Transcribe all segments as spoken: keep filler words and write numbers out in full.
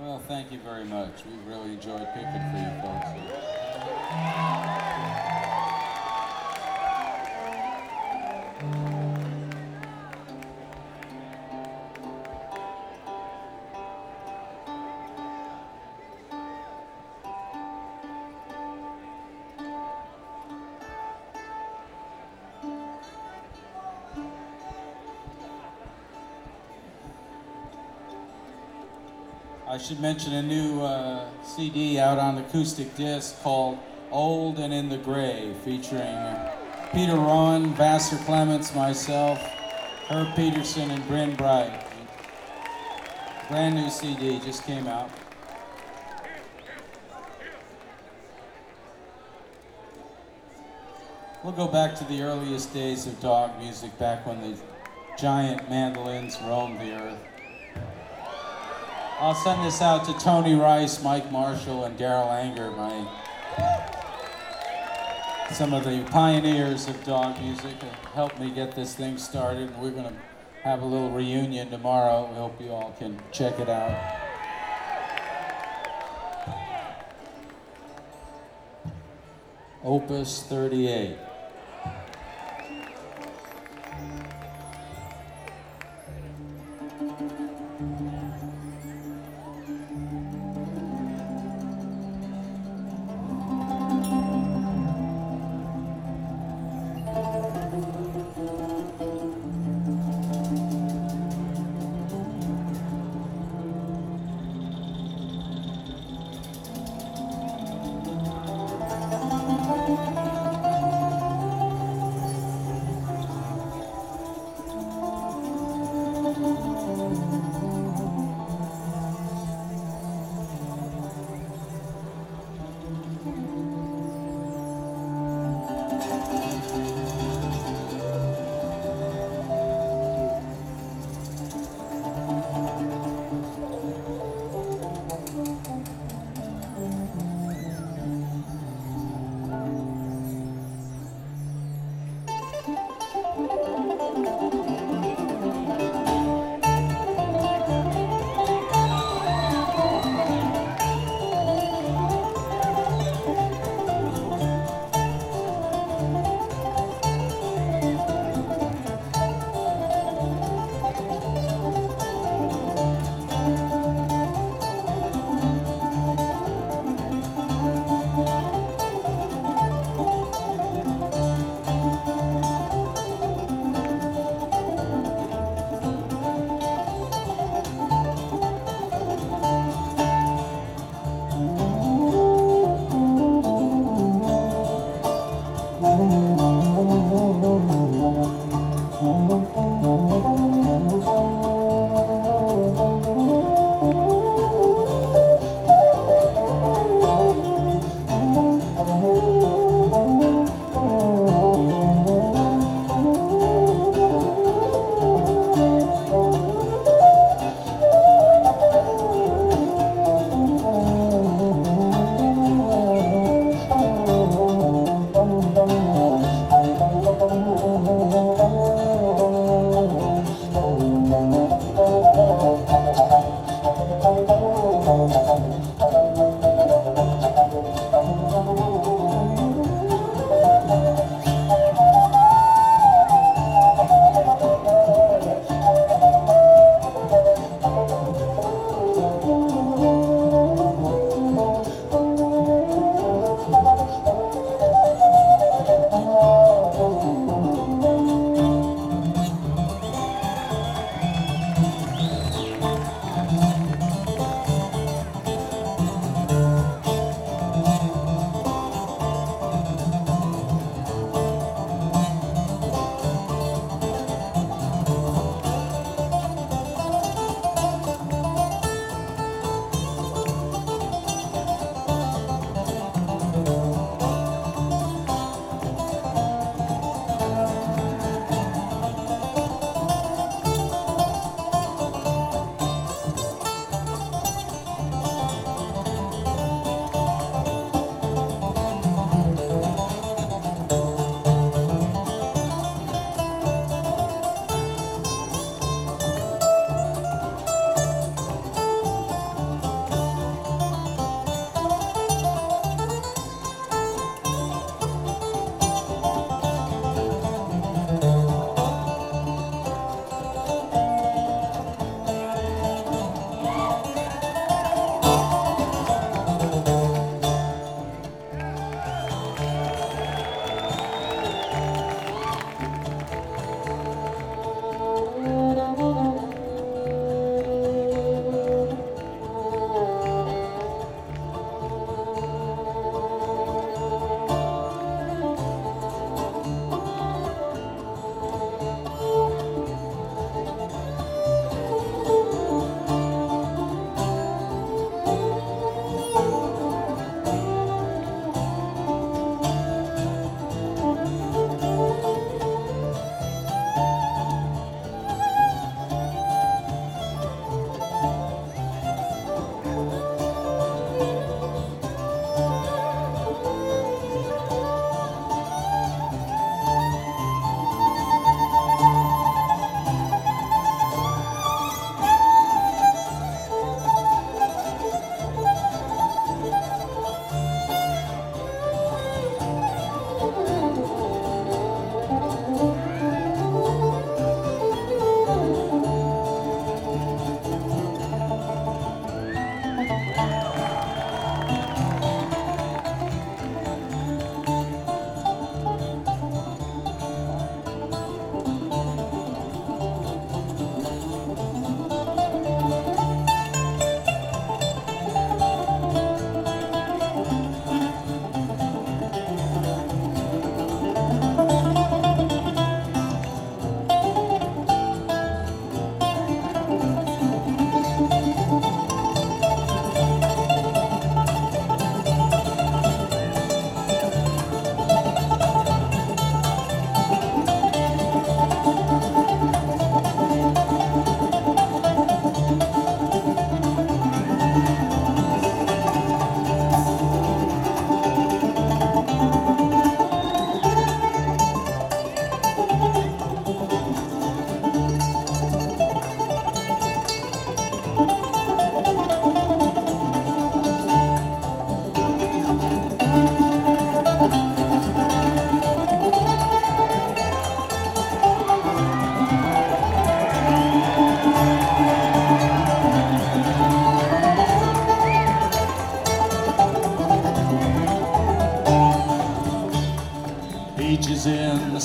Well, thank you very much. We really enjoyed picking for you folks. I should mention a new uh, C D out on acoustic disc called Old and in the Gray, featuring Peter Rowan, Vassar Clements, myself, Herb Peterson, and Bryn Bright. Brand new C D just came out. We'll go back to the earliest days of dog music, back when the giant mandolins roamed the earth. I'll send this out to Tony Rice, Mike Marshall, and Daryl Anger, my some of the pioneers of dog music, that helped me get this thing started. And we're going to have a little reunion tomorrow. We hope you all can check it out. Opus thirty-eight. Thank you.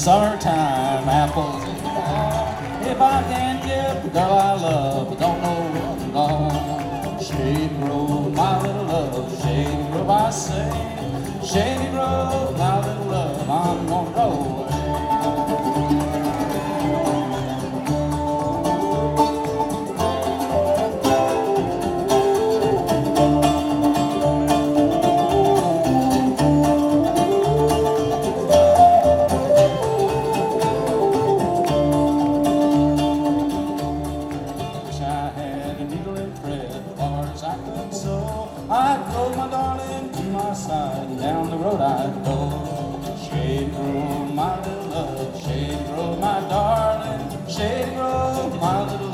summertime, apples in the fall. If I can't get the girl I love, I don't know what's wrong. Shady Grove, my little love, Shady Grove, I say. Shady Grove, my little love, I'm gonna go away. I'd throw my darling to my side, and down the road I'd go. Shady Grove, my little love, Shady Grove, my darling, Shady Grove, my little